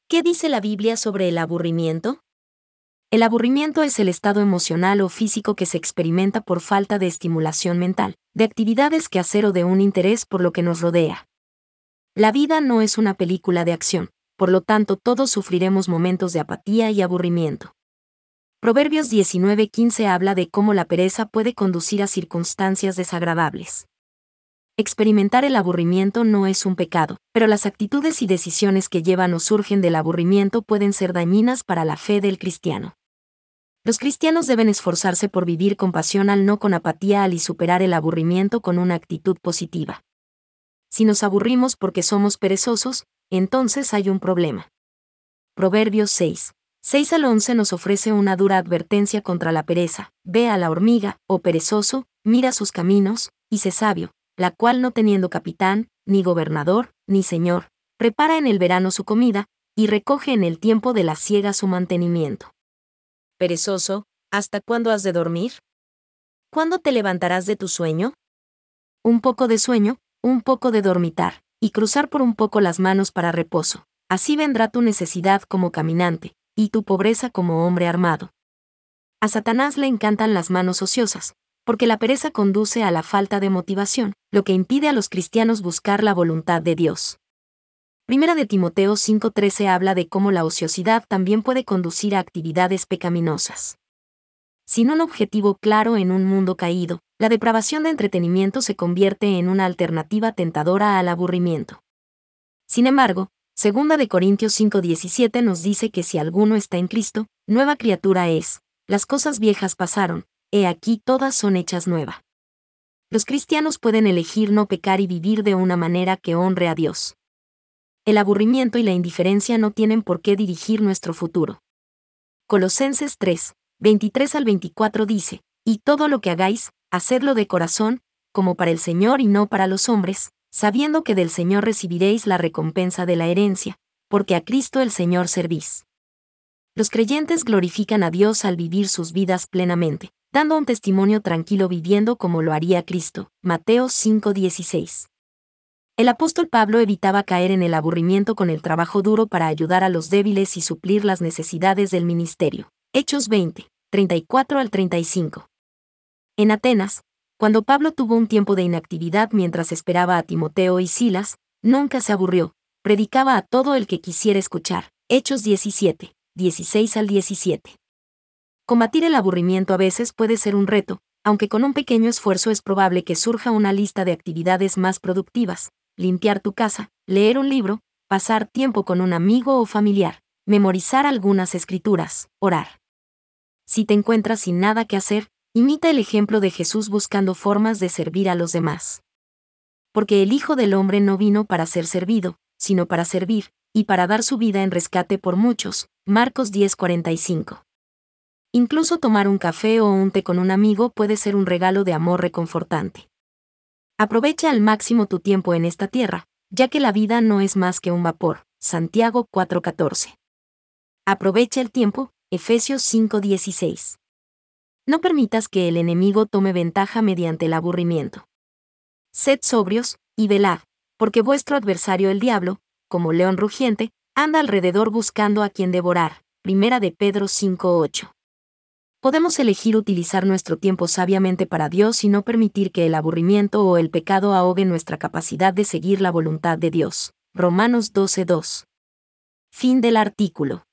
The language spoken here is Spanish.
¿Qué dice la Biblia sobre el aburrimiento? El aburrimiento es el estado emocional o físico que se experimenta por falta de estimulación mental, de actividades que hacer o de un interés por lo que nos rodea. La vida no es una película de acción, por lo tanto todos sufriremos momentos de apatía y aburrimiento. Proverbios 19:15 habla de cómo la pereza puede conducir a circunstancias desagradables. Experimentar el aburrimiento no es un pecado, pero las actitudes y decisiones que llevan o surgen del aburrimiento pueden ser dañinas para la fe del cristiano. Los cristianos deben esforzarse por vivir con pasión no con apatía y superar el aburrimiento con una actitud positiva. Si nos aburrimos porque somos perezosos, entonces hay un problema. Proverbios 6:6-11 nos ofrece una dura advertencia contra la pereza. Ve a la hormiga, oh perezoso, mira sus caminos, y sé sabio, la cual no teniendo capitán, ni gobernador, ni señor, prepara en el verano su comida, y recoge en el tiempo de la siega su mantenimiento. Perezoso, ¿hasta cuándo has de dormir? ¿Cuándo te levantarás de tu sueño? Un poco de sueño, un poco de dormitar, y cruzar por un poco las manos para reposo. Así vendrá tu necesidad como caminante, y tu pobreza como hombre armado. A Satanás le encantan las manos ociosas, porque la pereza conduce a la falta de motivación, lo que impide a los cristianos buscar la voluntad de Dios. Primera de Timoteo 5:13 habla de cómo la ociosidad también puede conducir a actividades pecaminosas. Sin un objetivo claro en un mundo caído, la depravación de entretenimiento se convierte en una alternativa tentadora al aburrimiento. Sin embargo, 2 de Corintios 5:17 nos dice que si alguno está en Cristo, nueva criatura es, las cosas viejas pasaron, he aquí todas son hechas nueva. Los cristianos pueden elegir no pecar y vivir de una manera que honre a Dios. El aburrimiento y la indiferencia no tienen por qué dirigir nuestro futuro. Colosenses 3:23-24 dice, y todo lo que hagáis, hacedlo de corazón, como para el Señor y no para los hombres, sabiendo que del Señor recibiréis la recompensa de la herencia, porque a Cristo el Señor servís. Los creyentes glorifican a Dios al vivir sus vidas plenamente, dando un testimonio tranquilo viviendo como lo haría Cristo. Mateo 5:16. El apóstol Pablo evitaba caer en el aburrimiento con el trabajo duro para ayudar a los débiles y suplir las necesidades del ministerio. Hechos 20:34-35. En Atenas, cuando Pablo tuvo un tiempo de inactividad mientras esperaba a Timoteo y Silas, nunca se aburrió, predicaba a todo el que quisiera escuchar. Hechos 17:16-17. Combatir el aburrimiento a veces puede ser un reto, aunque con un pequeño esfuerzo es probable que surja una lista de actividades más productivas. Limpiar tu casa, leer un libro, pasar tiempo con un amigo o familiar, memorizar algunas escrituras, orar. Si te encuentras sin nada que hacer, imita el ejemplo de Jesús buscando formas de servir a los demás. Porque el Hijo del Hombre no vino para ser servido, sino para servir, y para dar su vida en rescate por muchos. Marcos 10:45. Incluso tomar un café o un té con un amigo puede ser un regalo de amor reconfortante. Aprovecha al máximo tu tiempo en esta tierra, ya que la vida no es más que un vapor. Santiago 4:14. Aprovecha el tiempo. Efesios 5:16. No permitas que el enemigo tome ventaja mediante el aburrimiento. Sed sobrios, y velad, porque vuestro adversario el diablo, como león rugiente, anda alrededor buscando a quien devorar. Primera de Pedro 5:8. Podemos elegir utilizar nuestro tiempo sabiamente para Dios y no permitir que el aburrimiento o el pecado ahogue nuestra capacidad de seguir la voluntad de Dios. Romanos 12:2. Fin del artículo.